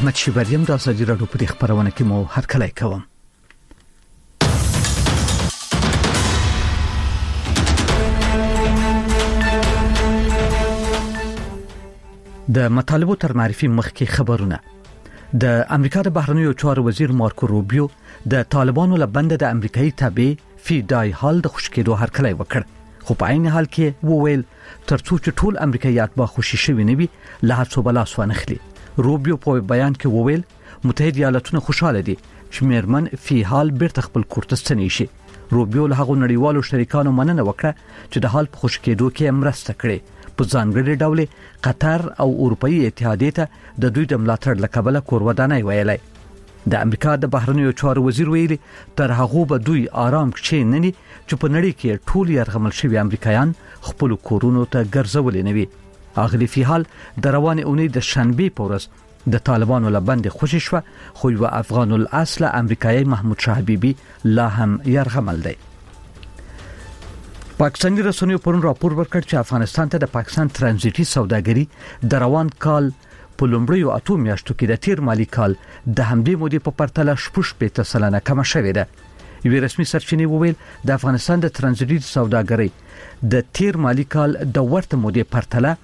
احمد شیبریم د ازادي راډیو په خبرونه کې مو هرکلی کوم. د مطالبو تر معرفي مخکې خبرونه. د امریکا د بهرنیو چارو وزیر مارکو روبیو د طالبانو لبند د امریکایي تابع فیدای حال د خوشکېدو هرکلی وکړ، خو په عین حال کې وویل ترڅو چې ټول امریکایات به خوشي شوي نه وي له هڅو بلاس وانخلي. روبیو په بیان کې وویل متحده ایالاتونه خوشاله دي چې میرمن فی حال بیرته خپل کور ته ستنې شي. روبیو له هغو نړیوالو شریکانو مننه وکړه چې د حال په خوشکېدو کې مرسته کړې. په ځانګړي ډول قطر او اروپאי اتحادیه ته د دوی د ملاتړ لکبله کورودانای ویلای. د امریکا د بهرنیو چارو وزیر ویلي تر هغه به دوی آرام کښې نه ني چې په نړۍ کې ټول یرغمل شوی امریکایان خپل کورونو ته ګرځولې نه وي. اغلی فی حال د روان اونۍ د شنبه په ورځ د طالبانو لبند خوشی شو، خو یو افغان الاصل امریکایي محمود شاه حبیبي لا هم یرغمل دی. پاکستاني رسنیو پرون راپور ورکړ چې افغانستان ته د پاکستان ترانزیټي سوداګري د روان کال په لومړیو 8 میاشتو کې د تیر مالی کال د همدې مودې په پرتله 8% کمه شوې ده. یو رسمي سرچینې وویل د افغانستان د ترانزیټي سوداګري د تیر مالی کال د ورته مودې پرتله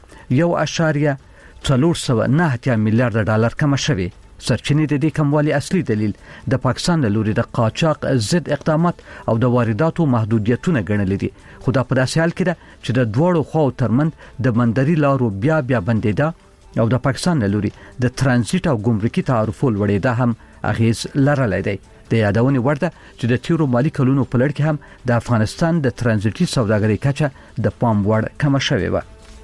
1.409 میلیارډ ډالر کمه شوې. سرچینې د دې کموالي اصلي دلیل د پاکستان له لوري د قاچاق ضد اقدامات او د وارداتو محدودیتونه ګڼل دي، خو دا په داسې حال کې ده چې د دوړو خواو ترمن د بندري لارو بیا بندیدا او د پاکستان له لوري د ترانزیت او ګمرکي تعرفو لوړېدا هم اغیز لرلای دی. د یادونې وړ ده چې د تیرو مالی کلونو په لړ کې هم د افغانستان د ترانزیتي سوداګرۍ کچه د پام وړ کمه شوې و.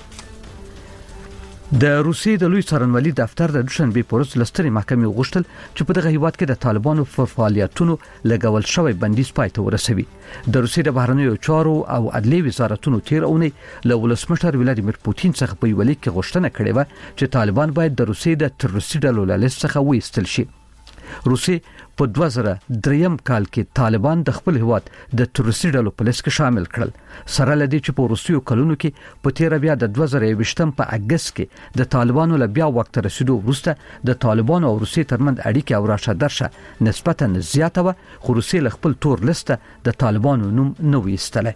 د روسیې د لوی څارنوالي دفتر د دوشنبه په ورځ لستري محکمې غوښتل چې په دغه هیواد کې د طالبانو فعالیتونو لګول شوی بندیز پای ته ورسوي. د روسیې د بهرنیو چارو او عدلي وزارتونو تیر اونۍ له ولسمشر ولادیمیر پوتین څخه په یو لیک کې غوښتنه کړې و چې طالبان باید د روسیې د تروریستي ډلو له لیست څخه وایستل شي. روسیې په 2003 کال کې طالبان د خپل هیواد د تروریستي ډلو په لیست کې شامل کړل، سره لدی چې په روسیو کلونو کې په تیر بیا د 2020 په اگست کې د طالبانو له بیا وخت رسیدو وروسته د طالبانو او روسیې ترمنځ اړیکې او راشه درشه نسبتا زیاته و، خو روسیې له خپل تور لیست د طالبانو نوم نه ویستله.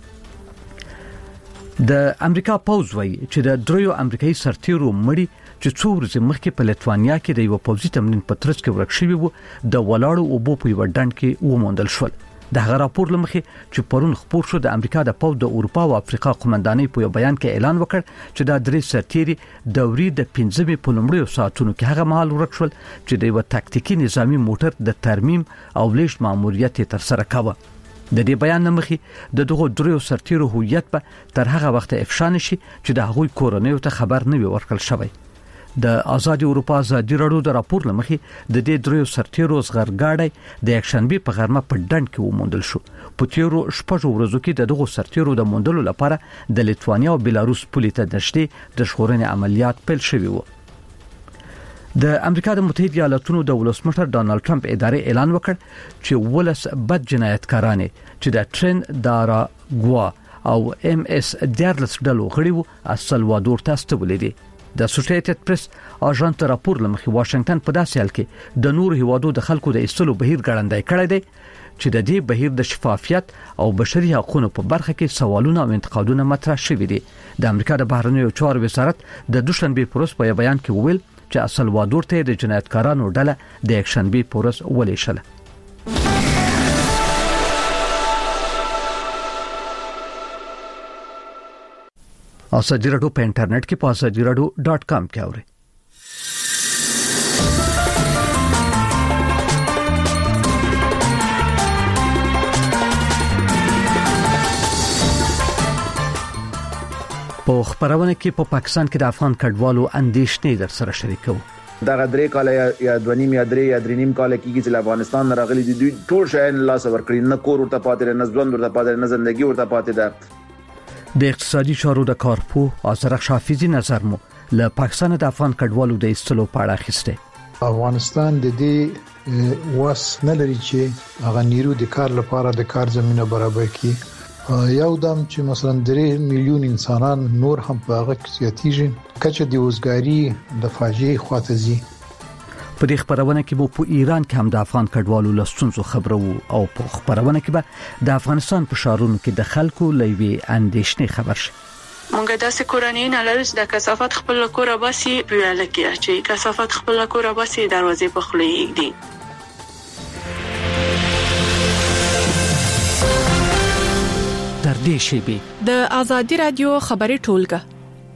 د امریکا پوز وایي چې د دریو امریکایي سرتیرو مړي چې څو ورځې مخکې په لټوانیا کې د یو پوځي تمرین په ترڅ کې ورک شوی وو د ولاړو اوبو په یو ډنډ کې وموندل شول. د هغه راپور لمخې چې پرون خبر شو د امریکا د پوز د اروپا او افریقا قومندانۍ په یو بیان کې اعلان وکړ چې د درې سرتیري دوري د 15 په لومړیو ساعتونو کې هغه مهال ورک شول چې د یو تاکتیکي نظامی موټر د ترمیم او لیږد ماموریت تر سره کاوه. د دې بیان لمخې د دغه دریو سرتیرو هویت به تر هغه وخت افشا نشي چې د هغوی کورنۍ ته خبر نه وي ورکړل شوی. د آزاد اروپا ازادي راډیو د راپور لمخې د دې دریو سرتیرو زغرګاډي د یکشنبه په غرمه په ډنډ کې وموندل شو. په تیرو شپږ ورځو کې دغه سرتیرو د موندلو لپاره د لټوانیا او بلاروس پولې ته نږدې د ژغورنې عملیات پیل شوي وو. د امریکا د متحده ایالاتونو د ولسمشر ډانلډ ټرمپ ادارې اعلان وکړ چې ولس بد جنایتکاران چې د ټرین دارا ګوا او ام اس 14 ډلو غړي وو السلوادور ته استولې دي. د اسوسییټډ پریس اژانس راپور لمخې واشنگټن په داسې حال کې د نور هیوادو د خلکو د ایستلو بهیر ګړندای کړی دی چې د دې بهیر د شفافیت او بشري حقوقو په برخه کې سوالونه او انتقادونه مطرح شوي دي. د امریکا د بهرنیو چارو وزارت د دوشنبه په ورځ په بیان کې وویل چې السلوادور ته د جنایتکارانو ډله د یکشنبه په ورځ ولیشله. ازادي راډیو په انټرنیټ کې په azadiradio.com کې اورئ. په خبرونه کې په پاکستان کې د افغان کډوالو اندیشنې در سره شریکو. دا غدرې کال یا دونیم یا درې یا درې نیم کال کېږي چې افغانستان راغلي دي ټول شاین الله صبر کړی، نه کور ورته پاتې نه ځوند ورته پاتې نه زندگی ورته پاتې ده. د اقتصادي چارو د کارپو ازرخ حافظي نظر مو له پاکستان د افغان کډوالو د ایستلو په اړه اخیسته. افغانستان د دې واس نه لري چې هغه نیرو د کار لپاره د کار زمينه برابر کړي. یو دم چې مثلا 3 میلیون انسانان نور هم په هغه کې زیاتیږي کچه د وزګاری د فاجعه خاطزي. په دې خبرونه کې به په ایران کې هم د افغان کډوالو لستونزو خبرو او په خبرونه کې به د افغانستان په شهرونو کې د خلکو لوي اندېښنې خبر شي. مونږ داسې کورنۍ نه لرو چې د کثافات خپل کور باسي ویاله کې چې کثافات خپل کور باسي دروازې په خولې دي. تر دې شی د آزادي رادیو خبري ټولګه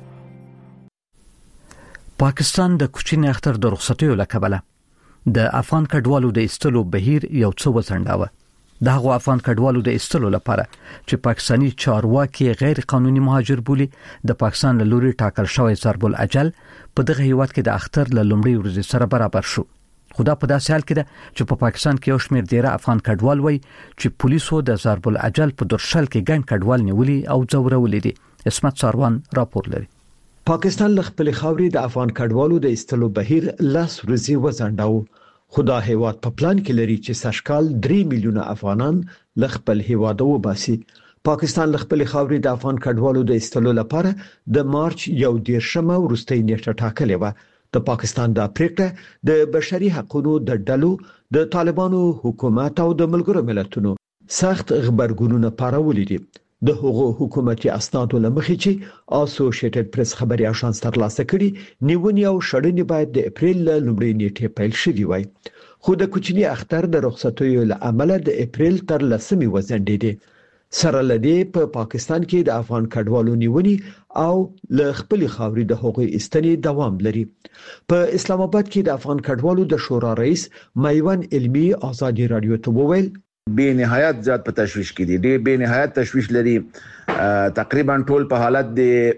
پاکستان د کوچنی اختر د رخصتیو لکبله د افغان کډوالو د استلو بهیر یو څه وڅنډاوه. دغه افغان کډوالو د استلو لپاره چې پاکستانی چارواکي غیر قانوني مهاجر بولي د پاکستان له لوري ټاکل شوی ضرب العجل په دغه هیواد کې د اختر له لومړۍ ورځې سره برابر شو. خدا په داسې حال کې ده چې په پاکستان کې یو شمېر ډیره افغان کډوال وای چې پولیسو د ضرب العجل په درشل کې ګڼ کډوال نیولي او ځورولې دي. اسمت ساروان راپور لري. پاکستان له خپل خاورې د افغان کډوالو د استلو بهیر لاس ورځي وزنداو. خدا هیواد په پلان کې لري چې سشکال 3 میلیونه افغانان له خپل هیواد وباسي. پاکستان له خپل خاورې د افغان کډوالو د استلو لپاره د مارچ 11 وروستۍ نیټه ټاکلې و. د پاکستان د پریکړه د بشري حقوقو د ډلو د طالبانو حکومت او د ملګرو ملتونو سخت خبرګونونه پارولې دي. د هغو حکومتي اسنادو لمخې چې اسوسییټډ پریس خبري اژانس ترلاسه کړي نیونی او شړنی باید د اپریل لومړۍ نیټه پیل شوي وای. خو د کوچنی اختر د رخصتیو له امله د اپریل تر 10 وزندېده. سره لدی په پاکستان کې د افغان کډوالو نیونی او له خپل خاورې د هغوی استنې دوام لري. په اسلام آباد کې د افغان کډوالو د شورا رئیس میوان علمی آزادي رادیو ته وویل به نهایت زیات په تشویش کې دي. ډېر به نهایت تشویش لري. تقریبا ټول په حالت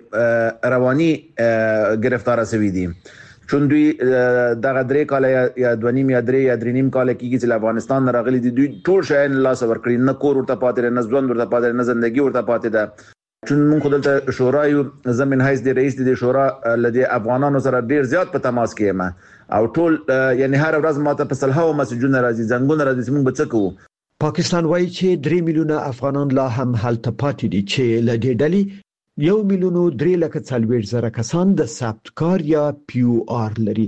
د رواني گرفتار شوی دي. چون دوی دغه درې کال یا 2.5 یا 3 یا 3.5 کال کېږي چې افغانستان راغلي دي. دوی ټول شاین الله صبر کړی، نه کور ورته پاتې، نه ځوان ورته پاتې، نه ژوندۍ ورته پاتې ده. چون موږ خپل شورا یو زمين حیث د رئیس د شورا لدی افغانانو سره ډیر زیات په تماس کې یم او ټول یعنی هر ورځ ماته په صلحه او مسجونه راځي، زنګونه راځي، موږ به څه کوو. پاکستان وایي چې 3 میلیونه افغانان لا هم هلته پاتې دي چې له دې ډلې 1,340,000 کسان د ثبت کار یا پیو آر لري.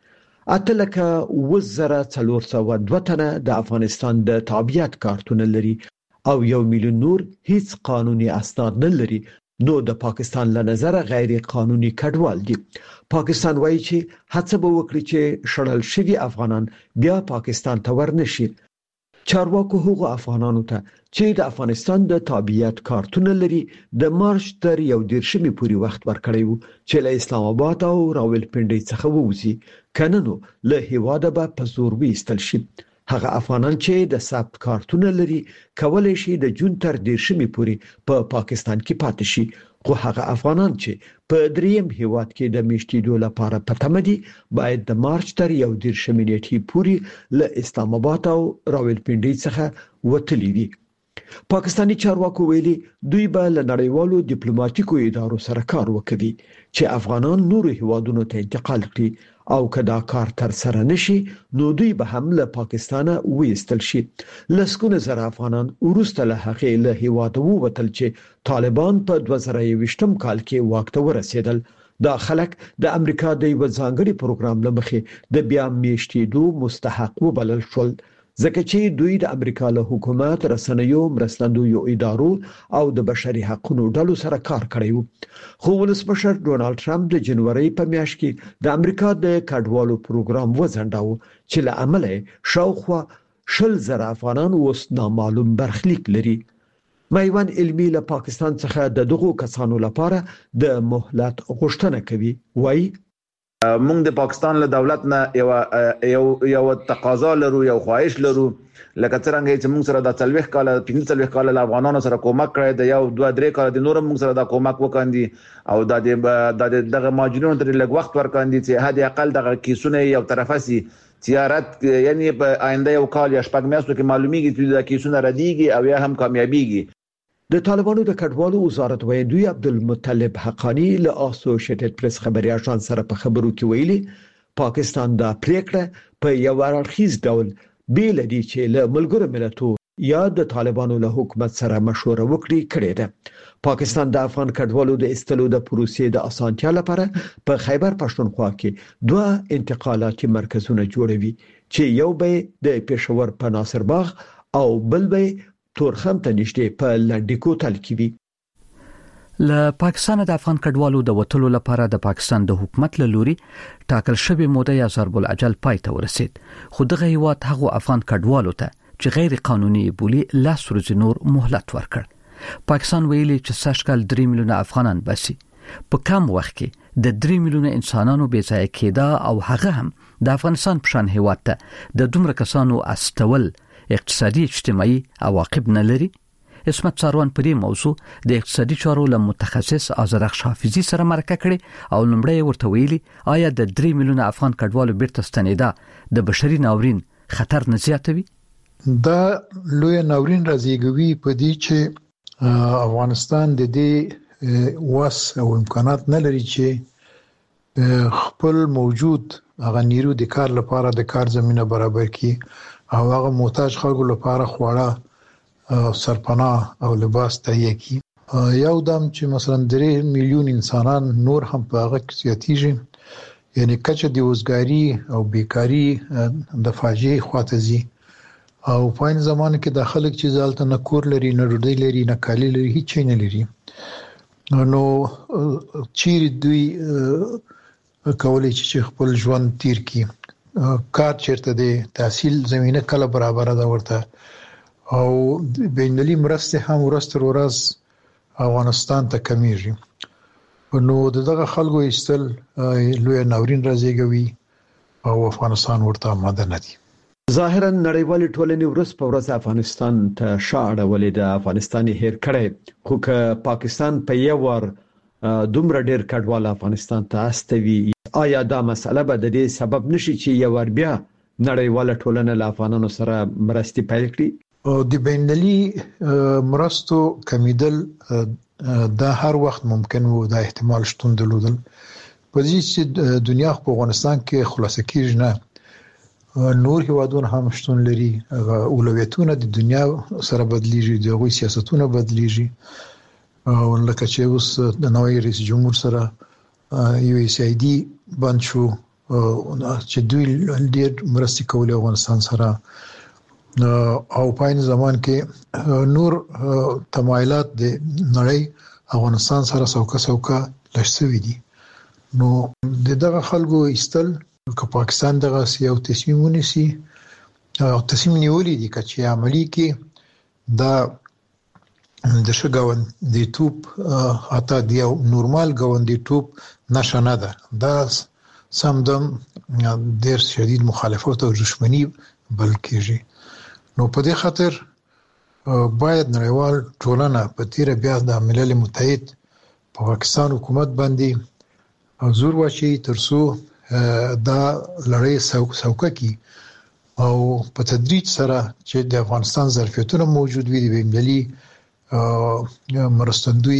8,402 تنه د افغانستان د تابعیت کارتونه لري او 1 میلیون نور هیڅ قانوني اسناد نه لري. نو د پاکستان له نظر غیر قانوني کډوال دي. پاکستان وایي چې هڅه به وکړي چې شړل شوي افغانان بیا پاکستان ته ورنشي. چارواکو هغو افغانانو ته چې د افغانستان د تابعیت کارتونه لري د مارچ تر 11 پورې وخت ورکړی وو چې له اسلام آباد او راولپنډي څخه ووځي، کنه نو له هیواده به په زور ویستل شي. هغه افغانان چې د ثبت کارتونه لري کولای شي د جون تر 10 پورې په پاکستان کې پاتې شي. خو هغه افغانان چې په دریم هیواد کې د میشتېدو لپاره پټمدي باید د مارچ تر 11 نیټې پورې له اسلام آباد او راولپنډي څخه وتلی وي. پاکستانی چارواکو ویلي دوی به له نړیوالو ډیپلوماټیکو ادارو سره کار وکړي چې افغانان نورو هیوادونو ته انتقال کړي او کدا کار تر سره نشي نو دوی به هم له پاکستانه وېستل شي. لسکونه زره افغانان ورسته له هغه له هیواد ووتل چې طالبان په 2020 کال کې واک ته ورسېدل. دا خلک د امریکا د یو ځانګړي پروګرام لمخې د بیا میشتېدو مستحق وبلل شول، ځکه چې دوی د امریکا له حکومت رسنیو مرستندویو ادارو او د بشري حقوقو ډلو سره کار کړی وو. خو ولسمشر ډونالد ټرمپ د جنوري په میاشت کې د امریکا د کډوالو پروګرام وځنډاو چې له امله شاوخوا 10,000 افغانان اوس نامعلوم برخلیک لري. میوان علمی له پاکستان څخه د دغو کسانو لپاره د مهلت غوښتنه کوي. وایي موږ د پاکستان له دولت نه یو تقاضا لرو، یو خواهش لرو، لکه څنګه چې موږ سره د 40 کال 15 کال له افغانانو سره کومک کړی د یو 2-3 کال د نورم موږ سره د کومک وکاندي او د دغه ماجرونو تر لږ وخت ورکاندي چې هدي اقل دغه کیسونه یو طرفه سي زیارت یعنی په آینده یو کال یا شپږ میاشتو کې معلومیږي چې د کیسونه ردیږي او یا هم کامیابیږي. د طالبانو د کډوالو وزارت ویاندوی عبدالمطلب حقانی له اسوسییټډ پریس خبري اژانس سره په خبرو کې ویلي پاکستان دا پریکړه په یو اړخیز ډول بیل دي چې له ملګرو ملتونو یا د طالبانو له حکومت سره مشوره وکړي کړې ده. پاکستان د افغان کډوالو د استلو د پروسې د اسانتیا لپاره په خیبر پښتونخوا کې 2 انتقالاتي مرکزونه جوړوي چې یو به د پېښور په ناصر باغ او بل به تورخم ته نږدې په لنډیکو تل کې وي. له پاکستان د افغان کډوالو د وټلو لپاره د پاکستان د حکومت له لوري ټاکل شوی موده یا ضرب الاجل پای ته ورسید. خو دغه هیواد هغه افغان کډوالو ته چې غیر قانوني بولی لاس ورځ نور مهلت ورکړ. پاکستان ویلي چې سږکال 3 میلیونه افغانان بسي. په کم وخت کې د 3 میلیونه انسانانو بې ځای کېدا او هغه هم د افغانستان په شان هیواد ته د دومره کسانو استول اقتصادي اجتماعي عواقب نه لري. اسمت ساروان په دې موضوع د اقتصادي چارو له متخصص آزرخ حافظي سره مرکه کړي او لمړی ورته ویلي آیا د 3 میلیونه افغان کډوالو بیرته ستنېدا د بشري ناورین خطر نه زیاتوي؟ دا لوی ناورین راځيږي په دې چې افغانستان د دې واس او امکانات نه لري چې خپل موجود هغه نیرو د کار لپاره د کار زمينه برابر کړي او هغه محتاج خلکو لپاره خواړه سرپناه او لباس تهیه کی. یو دم چې مثلا 3 میلیون انسانان نور هم په هغه کې زیاتیږي یعنی کچه د وزګاری او بیکاری د فاجعه خواته زی او په این زمانه کې د خلک چې ځالته نه کور لري نه ډوډۍ لري نه کالی لري هیڅ نه لري نو چیرې دوی کولای چې خپل ژوند تیر کی کار چیرته دی تحصیل زمينه کله برابر ده ورته او بینالي مرسته هم ورځ افغانستان ته کمیږي نو دغه خلکو ایستل لوی ناورین راځيږي او افغانستان ورته آماده نه دي. ظاهرا نړیوال ټولنې ورځ په ورځ افغانستان ته شاړه ولې د افغانستاني هیر کړي خو که پاکستان په یو ور دومره ډیر کډوال افغانستان ته استوي آیا دا مسله به د دې سبب نشي چې یو ور بیا نړیوال ټولنه له افغانانو سره مرستې پیل کړي؟ او د بینالي مرستو کمیدل دا هر وخت ممکن وو دا احتمال شتون درلودل په دې چې دنیا په افغانستان کې خلاصه کیږي نه نور هیوادونه هم شتون لري اولویتونه د دنیا سره بدلیږي دغه سیاستونه بدلیږي او لکه چې اوس د نوې رئیس جمهور سره یو اس ای ډي بند شو چې دوی ډېر مرستې کولې افغانستان سره او په این زمان کې نور تمایلات د نړۍ افغانستان سره څوکه لښتوي دي نو دغه خلکو ایستل که پاکستان دغه یو تصمیم ونیسي او تصمیم نیولې دي چې عملی کې دا د شګاوند د توپ اته دی نورمال ګاوند د توپ نشانه ده دا سمدم ډېر شدید مخالفت او دښمنی بلکې نو په دې خاطر باید نړیوال ټولنه په تیر بیا د ملل متحد په پاکستان حکومت باندې زور واچي ترڅو دا لړۍ څوکه کی او په تدریج سره چې د افغانستان ظرفیتونه موجود وي د ملي مرستندوی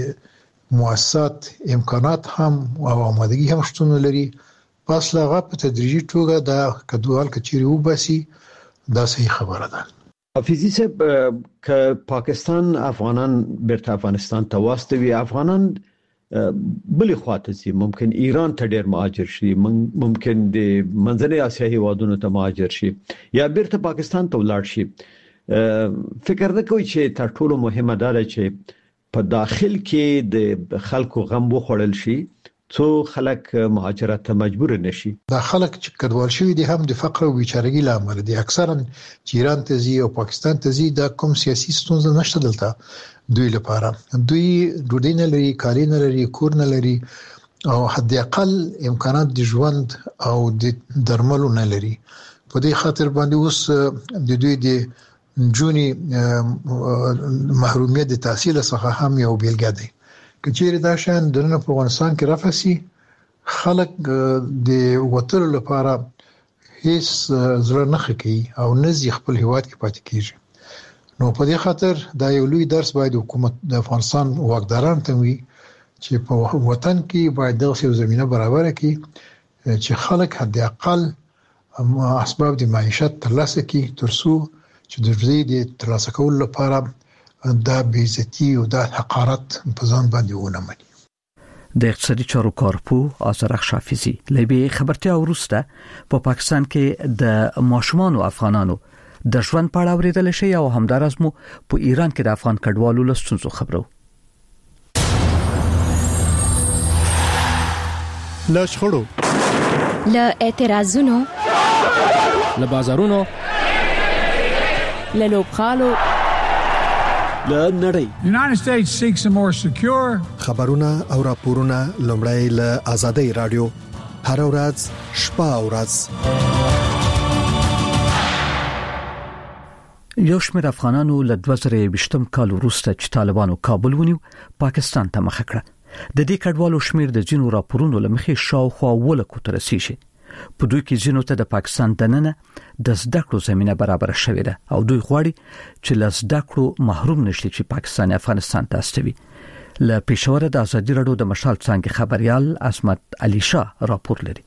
مؤسسات امکانات هم او آمادگی هم شتون لري پس لاغه په تدریجي توګه دا کډوال کچيري وباسي دا صحیح خبره ده. حافظي صاحب ک پاکستان افغانان بیرته افغانستان ته واستوي افغانان بلې خواته سي ممکن ایران ته ډیر مهاجر شي ممکن د منځنۍ اسیا هیوادونو ته مهاجر شي یا بیرته پاکستان ته ولاړ شي فکر نه کوي چې تر ټولو مهمه ده چې په داخل کې د خلکو غم وخوړل شي څو خلک مهاجرت ته مجبور نشي. دا خلک چې کډوال شوی دي هم د فقر او بیچارهګۍ لامل دي اکثرا چې ایران ته ځي او پاکستان ته ځي دا کوم سیاسي ستونزه نشته دلته دوی لپاره دوی ډوډۍ نه لري کالي نه لري کور نه لري او حد اقل امکانات د ژوند او د درملو نه لري په دې خاطر باندې اوس د دوی د جونی محرومیت د تحصیل څخه هم یو بیلګه ده کچېره دا شان د نن په افغانستان کې رافسي خلک د وټل لپاره هیڅ زړه نه خکې او نزي خپل هیواد کې پاتې کیږي نو په دې خاطر دا یو لوی درس باید حکومت د افغانستان واکداران ته وي چې په وطن کې باید د سیاسي زمينه برابر کړي چې خلک حد اقل اسباب د معیشت ترلاسه کړي ترڅو چې د ژوند د ترلاسه کولو لپاره دا بیزتی او دا حقارت په ځان باندې ونه مني. د اقتصادي چارو کارپو آزرخ شافیزی لبی خبرتیا ورسته په پاکستان کې د ماشومان او افغانانو د ژوند په اړه اوریدل شي او همدارس مو په ایران کې د افغان کډوالو لستونزو خبرو. له شخړو، له اعتراضونو، له بازارونو، له لوبخالو، له نړۍ. United States seeks a more secure خبرونه او راپورونه لومړی له آزادۍ رادیو هر ورځ شپه او ورځ. یو شمېر افغانانو له 2020 کال وروسته چې طالبانو کابل ونیو پاکستان ته مخه کړه. د دې کډوالو شمېر د جنو راپورونو لمخې شاوخوا ولکو تر رسیدي. په دوی کې جنو ته د پاکستان دننه د زده کړو زمينه برابر شوې ده او دوی غواړي چې له زده کړو محروم نشي چې پاکستان افغانستان ته استوي. له پېښور د ازادي رادیو د مشال څنګه خبريال عصمت علي شاه راپور لري.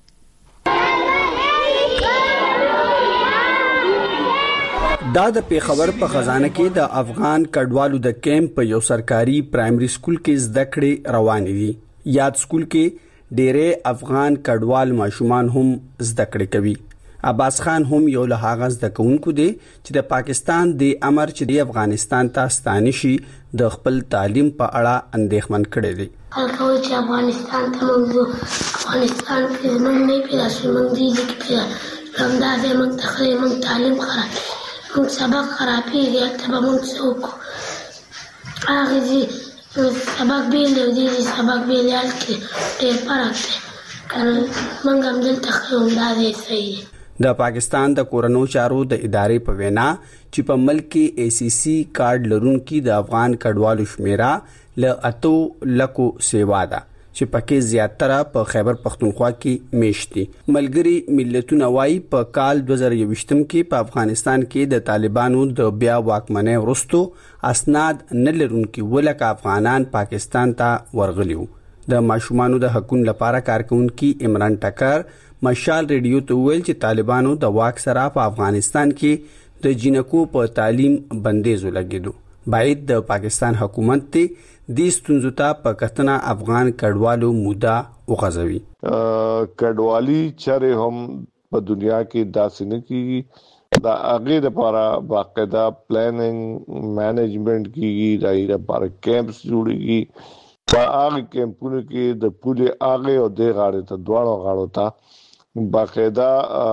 دا د پېښور په خزانه کې د افغان کډوالو د کیمپ په یو سرکاري پرایمري سکول کې زده کړې روان دي. یاد سکول کې ډېرې افغان کډوال ماشومان هم زده کړې کوي. عباس خان هم یو له هغه زده کوونکو دی چې د پاکستان د امر چې د افغانستان ته ستانه شي د خپل تعلیم په اړه اندېښمن کړي دي. الکوي چې افغانستان ته موږ افغانستان کې موږ نه پیدا شو، موږ دې کې پیدا همدا د موږ تخریب تعلیم خراب، موږ سبق خرابېږي. ته به موږ څوک هغه دې سبق بیل دی سبق بیل یال کې ډېر فرق دی. موږ هم دلته خو دا دی صحیح. د پاکستان د کورونو چارو د ادارې په وینا چې په ملک کې ACC کارت لرونکي د افغان کډوالو شمیره ل 8 لکو سیوا ده چې پکې زیاتره په خیبر پختونخوا کې میشتي. ملګری ملتونه وايي په کال 2020 کې په افغانستان کې د طالبانو د بیا واکمنۍ وروسته اسناد نه لرونکي ولکه افغانان پاکستان ته ورغلیو. د ماشومانو د حقوقو لپاره کارکونکي عمران ټکر مشال ریډیو ته ویل چې طالبانو د واک سره په افغانستان کې د جنکو په تعلیم بندیز ولګیدو. باید د پاکستان حکومت ته د ستونزو ته په کتنه افغان کډوالو مودا وغځوي. کډوالي چره هم په دنیا کې داسې نه کیږي. دا هغه لپاره باقاعده پلانینګ مینجمنت کیږي، دای لپاره کیمپس جوړیږي. په هغه کیمپونو کې د پولیس هغه او د غاړې ته دوه غاړو ته باقاعده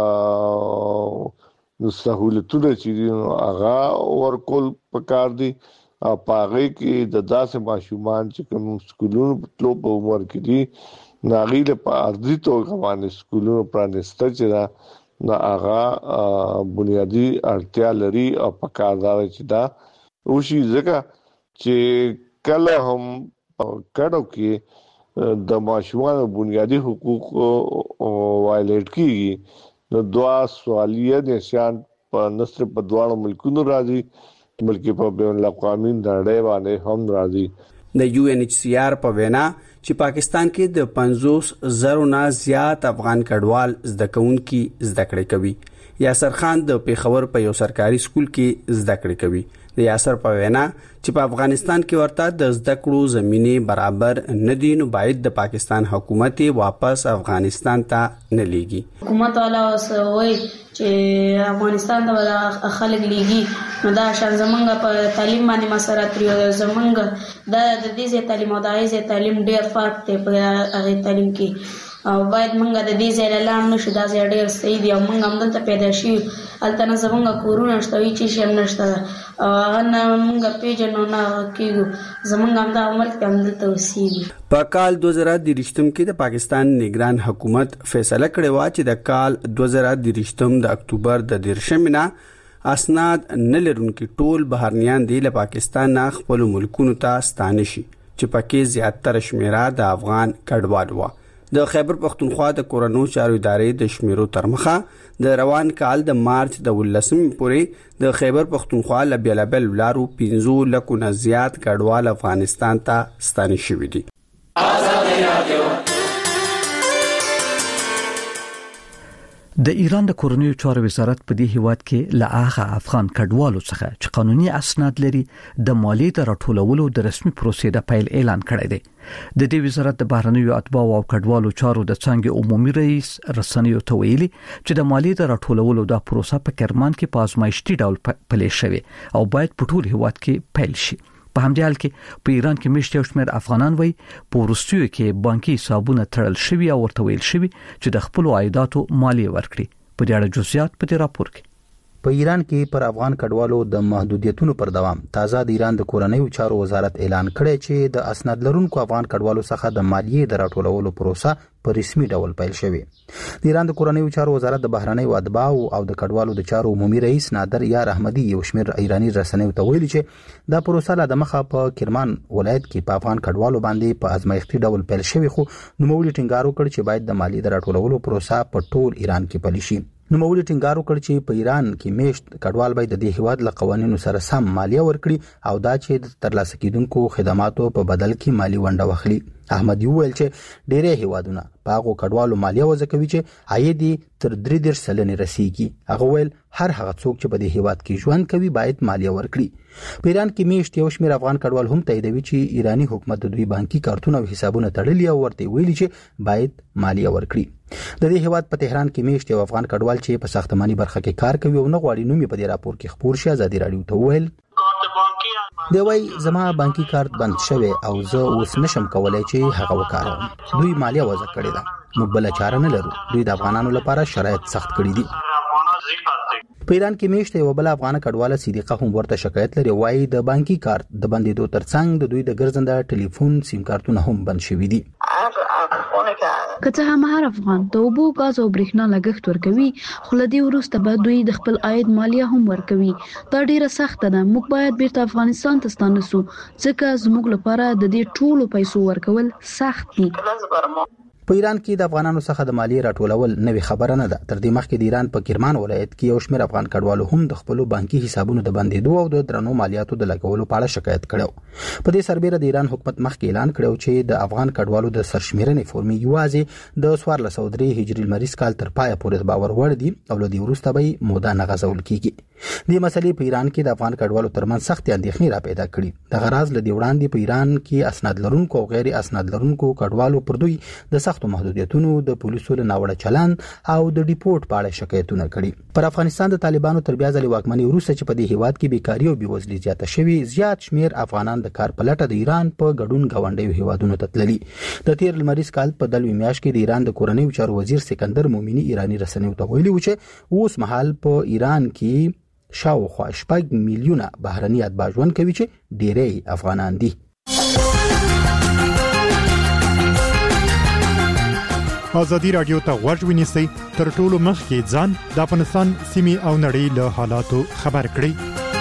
د سہولتونو چې هغه ورکول پکار دي. پاغه کې د داسې ماشومان چې کوم سکولونو په په عمر کې دي ناغیله په ارضی توګه باندې سکولونو پرانسته چې دا نه هغه بنیادی اړتیا لري او پکاردار چې دا وشي ځکه چې کله هم کډو کې د ماشومان بنیادی حقوق وایلیټ کیږي. نو دوا سوالیه نشان په نصر په دواړو ملکونو راځي، بلکې په بین الاقوامي نړۍ باندې هم راځي. د UNHCR په وینا چې پاکستان کې د 50,000 نه زیات افغان کډوال زده کوونکي زده کړې کوي. یاسر خان د پېښور په یو سرکاري سکول کې زده کړې کوي. د یاسر په وینا چې په افغانستان کې ورته د زده کړو زمينه برابر نه دي، نو باید د پاکستان حکومت واپس افغانستان ته نه لیږي. حکومت والا وسوي چې افغانستان ته خلک لیږي، نو دا شان زمونږ په تعلیم باندې مسرت لري. زمونږ د دې تعلیم او د ایزه تعلیم ډېر فرق دی په هغه تعلیم کې، او باید مونږ د دې ځای لاندې نشو دا ځای ډېر صحیح دی او مونږ هم دلته پیدا شي الته نه زمونږ کورونه شته وی چې شم نشته او هغه نه مونږ پیژنو نه کیږو زمونږ هم د عمر کې هم دلته وسیږي. په کال 2023 کې د پاکستان نگران حکومت فیصله کړې و چې د کال 2023 د اکتوبر د 13 اسناد نه لرونکي ټول بهرنیان دی له پاکستان نه خپل ملکونو ته ستانه شي چې پکې زیاتره شمیره د افغان کډوال و. د خیبر پختونخوا د کورونو چارو ادارې د شمیرو ترمخه د روان کال د مارچ د 18 پورې د خیبر پختونخوا له بیلابل ولارو 15 لکو نه زیات کډوال افغانستان ته ستانه شوي دي. د ایران د کورنیو چارو وزارت په دې هیواد کې له هغه افغان کډوالو څخه چې قانوني اسناد لري د مالیې د راټولولو د رسمي پروسې د پیل اعلان کړی دی. د دې وزارت د بهرنیو اتباع او کډوالو چارو د څنګه عمومي رئیس رسنیو ته ویلي چې د مالیې د راټولولو د پروسه په کرمان کې په ازمایښتي ډول پلي شوی او باید په ټول هیواد کې پیل شي. په همدې حال کې په ایران کې مشت یو شمېر افغانان وایي په وروستیو کې بانکي حسابونه تړل شوي او ورته ویل شوي چې د خپل عایداتو مالیه ورکړي. په دې اړه جزئیات په دې راپور کې. په ایران کې پر افغان کډوالو د محدودیتونو پر دوام تازه د ایران د کورنیو چارو وزارت اعلان کړی چې د اسناد لرونکو افغان کډوالو څخه د مالیې د راټولولو پروسه په رسمي ډول پیل شوی. د ایران د کورنیو چارو وزارت د بهرنیو اتباع او د کډوالو د چارو عمومي رئیس نادر یار احمدی یو شمېر ایرانی رسنیو ته ویلي چې دا پروسه له مخه په کرمان ولایت کې په افغان کډوالو باندې په ازمایښتي ډول پیل شوی، خو نوموړي ټینګار وکړ چې باید د مالیې د راټولولو پروسه په ټول ایران کې پلي شي. نوموړي ټینګار وکړ چې په ایران کې میشت کډوال باید د هیواد له قوانینو سره سم مالیه ورکړي او دا چې د ترلاسه کیدونکو خدماتو په بدل کې مالی ونډه واخلي. احمدی وویل چې ډېرې هیوادونه په هغو کډوالو مالیه وضع کوي چې عاید تر 3% رسیدي. هغه ویل هر هغه څوک چې په دې هیواد کې ژوند کوي باید مالیه ورکړي. په ایران کې میشت یو شمېر افغان کډوال هم تاییدوي چې ایرانی حکومت د دوی بانکي کارتونه او حسابونه تړلي او ورته ویلي چې باید مالیه ورکړي. د دې هیواد په تهران کې میشت یو افغان کډوال چې په ساختماني برخه کې کار کوي او نه غواړي نوم یې په دې راپور کې خبر شي ازادي رادیو ته ویل دی وای زما بانکي کارت بند شوی او زه اوس نشم کولای چې هغه وکاروم. دوی مالیه وضع کړې ده، موږ بل چاره نه لرو. دوی د افغانانو لپاره شرایط سخت کړي دي. په ایران کې میشته یو بل افغان کډواله صدیقه هم ورته شکایت لري. وایي د بانکي کارت د بندیدو ترڅنګ د دوی د ګرځنده ټلیفون سیم کارتونه هم بند شوي دي. که څه هم هر افغان د اوبو، غاز او برېښنا لګښت ورکوي، خو له دې وروسته به دوی د خپل عاید مالیه هم ورکوي. دا ډیره سخته ده. موږ باید بیرته افغانستان ته ستانه شو ځکه زموږ لپاره د دې ټولو پیسو ورکول سخت دي. په ایران کې د افغانانو څخه د مالیې راټولول نوې خبره نه ده. تر دې مخکې د ایران په کرمان ولایت کې یو شمېر افغان کډوالو هم د خپل بانکي حسابونو د بندیدو او د درنو مالیاتو د لګولو په اړه شکایت کړو. په دې سربېره د ایران حکومت مخکې اعلان کړو چې د افغان کډوالو د سرشمیرنې فورمې یوازې د 1403 هجري لمریز کال تر پایه پورې باور وړ دي او له دې وروسته به موده نه غځول کیږي. دې مسلې په ایران کې د افغان کډوالو ترمنځ سخت اندېښنې را پیدا کړي. د غراض له دی وړاندې په ایران کې اسناد لرونکو او غیر اسناد لرونکو کډوالو پر دوی د سختو محدودیتونو، د پولیسو له ناوړه چلند او د ډیپورت په اړه شکایتونه کړي. پر افغانستان د طالبانو تر بیا ځلې واکمنۍ وروسته چې په دې هیواد کې بیکاري او بېوزلي زیاته شوې، زیات شمېر افغانان د کار په لټه د ایران په ګډون ګاونډیو هیوادونو ته تللي. د تیر لمریز کال په دلوي میاشت کې د ایران د کورنیو چارو وزیر سکندر مومنی ایرانی رسنیو ته ویلي و چې اوس مهال په ایران کې شاوخوا 6 میلیونه بهرني اتباع ژوند کوي چې ډېری افغانان دي. ازادي رادیو ته غوږ ونیسئ، تر ټولو مخکې ځان د افغانستان سیمې او نړۍ له حالاتو خبر کړئ.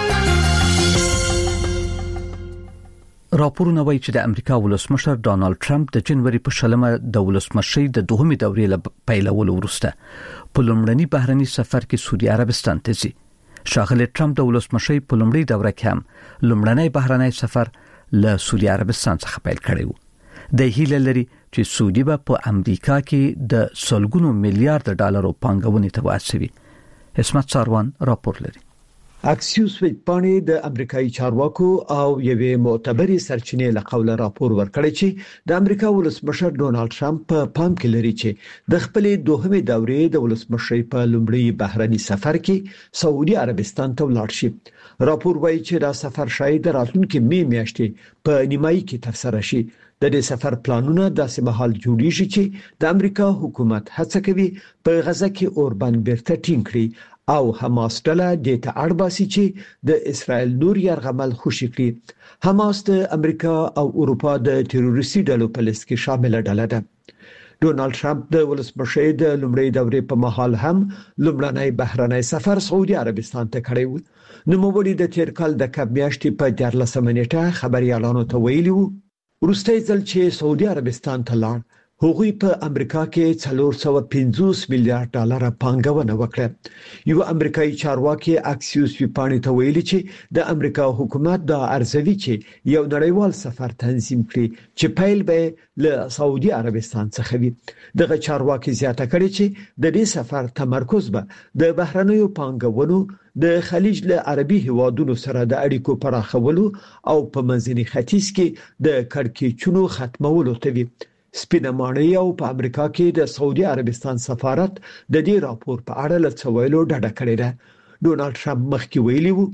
راپورونه وایي چې د امریکا ولسمشر ډانلډ ټرمپ د جنوري په 20 د ولسمشۍ د دوهمې دورې له پیلولو وروسته په لومړني بهرني سفر کې سعودي عربستان ته ځي. شاغلی ټرمپ د ولسمشۍ په لومړۍ دوره کې هم لومړنی بهرنی سفر له سعودي عربستان څخه پیل کړی و. د هیله لري چې سعودي به په امریکا کې د سلګونو میلیارډ ډالرو پانګونې ته واسوي. اسمت ساروان راپور لري. اکسیوس ویټپانې د امریکایي چارواکو او یوې معتبرې سرچینې له قوله راپور ورکړی چې د امریکا ولسمشر ډونالد ټرمپ په پام کې لري چې د خپلې دوهمې دورې د ولسمشۍ په لومړي بهرني سفر کې سعودي عربستان ته ولاړ شي. راپور وایي چې دا سفر شاید د راتلونکي می میاشتې په نیمایي کې ترسره شي. د دې سفر پلانونه داسې مهال جوړیږي چې د امریکا حکومت هڅه کوي په غزه کې اوربند بیرته ټینګ کړي او حماس ډله د ته اړباسي چې د اسرائیل نور يرغمل خوشي کړي. حماس د امریکا او اروپا د تروریستي ډلو په لیست کې شامل ډله ده. ډونالد ټرمپ د ولسمشۍ د لومړۍ دورې په مهال هم لومړنی بهرنی سفر سعودي عربستان ته کړی و. نوموړي د تیر کال د کب میاشتې په 14 نیټه خبريالانو ته ویلي وو وروستي ځل چې سعودي عربستان ته لاړ هغوی په امریکا کې 450 میلیارډ ډالر پانګونه وکړه. یو امریکایي چارواکي اکسیوس ویپانی ته ویلي چې د امریکا حکومت د ارزوي چې یو نړیوال سفر تنظیم کړي چې پیل به له سعودي عربستان څخه وي. دغه چارواکي زیاته کړې چې د دې سفر تمرکز به د بهرنیو پانګونو د خلیج له عربي هیوادونو سره د اړیکو پراخولو او په منځني ختیځ کې د کړکېچونو ختمولو ته وي. سپینه ماڼۍ او په امریکا کې د سعودي عربستان سفارت د دې راپور په اړه له څه ویلو ډډه کړې ده. ډونالد ټرمپ مخکې ویلي وو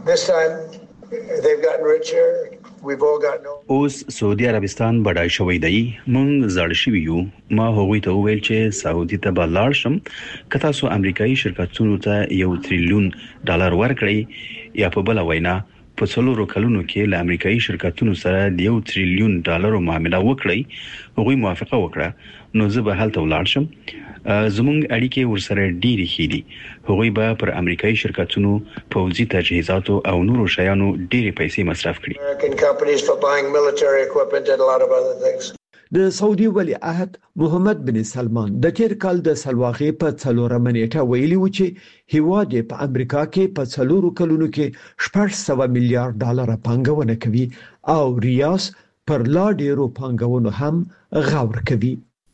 اوس سعودي عربستان بډای شوی دی، مونږ زړ شوی یو. ما هغوی ته وویل چې سعودي ته به لاړ شم که تاسو امریکایي شرکتونو ته $1 تریلیون ورکړئ، یا په بل وینا په 4 کلونو کې له امریکایي شرکتونو سره د $1 تریلیون معامله وکړئ. هغوی موافقه وکړه، نو زه به هلته ولاړ شم. زموږ اړیکې ورسره ډېرې ښې دي. هغوی به پر امریکایي شرکتونو پوځي تجهیزاتو او نورو شیانو ډېرې پیسې مصرف کړي. د سعودي ولی عهد محمد بن سلمان د تیر کال د سلواغې په 4 نیټه ویلي و چې هیواد په امریکا کې په 4 کلونو کې $600 میلیارډ پانګونه کوي او ریاض پر لا ډیرو پانګونو هم غور کوي.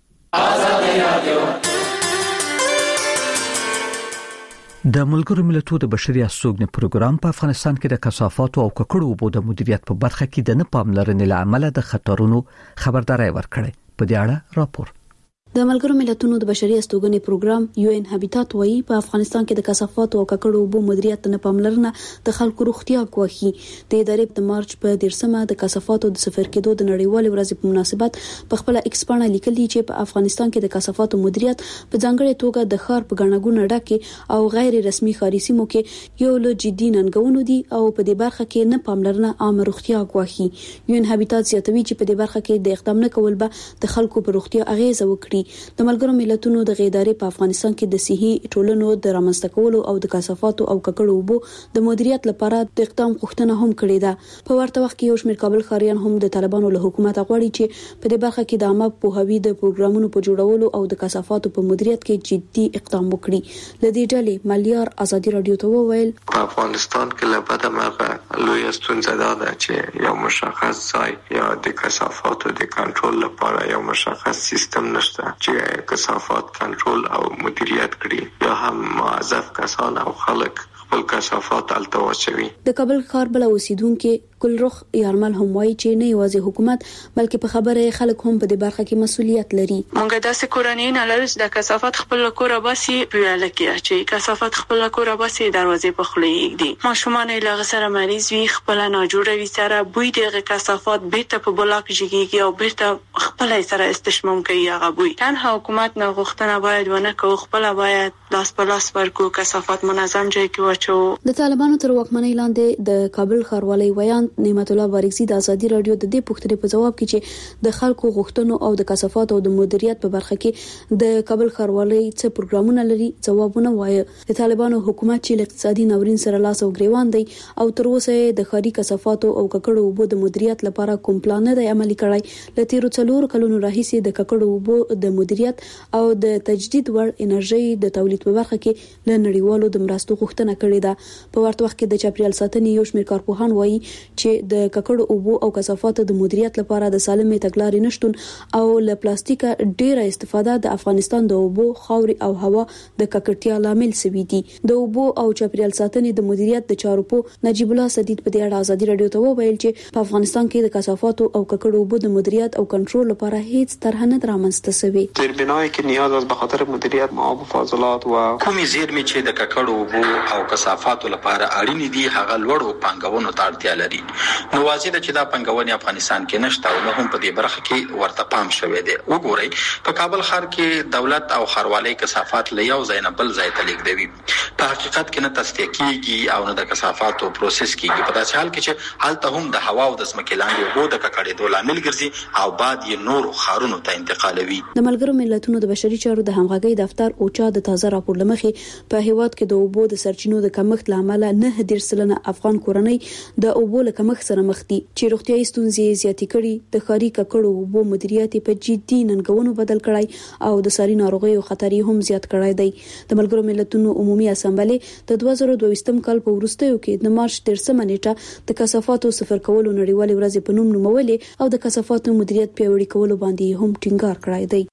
د ملګرو ملتونو د بشري استوګنې پروګرام په افغانستان کې د کثافاتو او ککړو اوبو د مدیریت په برخه کې د نه پاملرنې لامل د خطرونو خبرداري ورکړي. په دې اړه راپور. د ملګرو ملتونو د بشري استوګنې پروګرام UN هابیټات وایي په افغانستان کې د کثافاتو او ککړو اوبو مدیریت نه پاملرنه د خلکو روغتیا کوي. د ادارې د مارچ په 13مه د کثافاتو د صفر کېدو د نړیوال ورځې په مناسبت په خپل ایکسپانه لیکلي چې په افغانستان کې د کثافاتو مدیریت په ځانګړي توګه د ښار په ګڼګونه ډکه او غیر رسمي ښاري سیمو کې یو له جدي ننګونو دي او په دې برخه کې نه پاملرنه عام روغتیا کوي. UN هابیټات زیاتوي چې په دې برخه کې د اقدام نه کول به د خلکو په روغتیا اغیزه وکړي. د ملګرو ملتونو د غیدارې په افغانستان کې د صحي ټولنو د رامنځته کولو او د کثافاتو او ککړو اوبو د مدیریت لپاره د اقدام غوښتنه هم کړې ده. په ورته وخت کې یو شمېر کابل ښاریان هم د طالبانو له حکومت غواړي چې په دې برخه کې د عامه پوهاوي د پروګرامونو په جوړولو او د کثافاتو په مدیریت کې جدي اقدام وکړي. لدې ډلې مالیار ازادي رادیو ته وویل په افغانستان کې لپاره مرغه لوی ستونزه ده چې یو مشخص ځای یا د کثافاتو د کنټرول لپاره یو مشخص سیستم نشته چې کثافات کنټرول او مدیریت کړي یا هم موظف کسان او خلک خپل کثافات الته واچوي. د کابل ښار بل اوسیدونکو ګلرخ یارمل هم وایي چې نه یوازې حکومت بلکې په خبره خلک هم په دې برخه کې مسؤلیت لري. مونږ داسې کورنۍ نه لرو چې د کثافات خپل کور باسي پیاله کې چې کثافات خپل کور باسي دروازې په خلې دي. ماشومان له سره مریض وي، خپل نه جوړه وي، سره بوی د کثافات بیرته په بلاک جګیږي او بیرته خپل سره استشمام کوي هغه بوی. تنها حکومت نه غوښتنه باید ونه کوي، خپل باید لاس په لاس ورکو کثافات منظم ځای کې واچو. د طالبانو تر واکمنۍ لاندې د کابل ښاروالۍ ویان نعمت الله بارکزي د ازادي رادیو د دې پوښتنې په جواب کې چې د خلکو غوښتنو او د کثافاتو او د مدیریت په برخه کې د کابل ښاروالۍ څه پروګرامونه لري ځوابونه وایي. د طالبانو حکومت چې اقتصادي ناورین سره لاس او ګریوان دی او تر اوسه د ښاري کثافاتو او ککړو اوبو د مدیریت لپاره کوم پلان نه دی عملي کړی. له تیرو 4 کلونو راهیسې د ککړو اوبو د مدیریت او د تجدید وړ انرژي د تولید په برخه کې له نړیوالو د مرستو غوښتنه کړې ده. په ورته وخت کې د چاپیریال ساتنې یو شمېر کارپوهان وایي چې د ککړو اوبو او کثافاتو د مدیریت لپاره د سالمې تګلارې نشټون او له پلاستیکه ډیره استفاده د افغانستان د اوبو، خاورې او هوا د ککړتیا لامل شوی دي. د اوبو او چاپیریال ساتنې د مدیریت د چارو په نجیب الله سدید په دې اړه ازادي رادیو ته وویل چې په افغانستان کې د کثافاتو او ککړو اوبو د مدیریت او کنټرول لپاره هیڅ طرح نه رامنځته شوی. زیربنای کې نیاز است به خاطر مدیریت آب و فاضلات و کومې زیرمې چې د ککړو اوبو او کثافاتو لپاره اړین دي هغه لوړو پانګونو ته اړتیا لري. نو واضح ده چې دا پانګونې افغانستان کې نشته او نه هم په دې برخه کې ورته پام شوی دی. وګورئ په کابل ښار کې دولت او ښاروالۍ کثافات له یو ځای نه بل ځای ته لیږدوي. په حقیقت کې نه تصفیه کیږي او نه د کثافاتو پروسس کیږي. په داسې حال کې چې هلته هم د هوا او د ځمکې لاندې اوبو د ککړېدو لامل ګرځي او بعد یې نورو ښارونو ته انتقالوي. د ملګرو ملتونو د بشري چارو د همغږۍ دفتر اوچا د تازه راپور لمخې په هیواد کې د اوبو د سرچینو د کمښت لامل 9% افغان کورنۍ د اوبو له کمښت سره مخ دي چې روغتيایي ستونزې زیاتې کړي د ښاري ککړو اوبو مدیریت په جدي ننګونو بدل کړای او د ساري ناروغیو خطر هم زیات کړای دی. د ملګرو ملتونو عمومي اسامبلې د 2022م کال په وروستیو کې د مارچ 13 نیټه د کثافاتو صفر کولو نړیوالې ورځ په نوم نومولې او د کثافاتو مدیریت پیاوړي کولو باندې هم ټینګار کړای دی.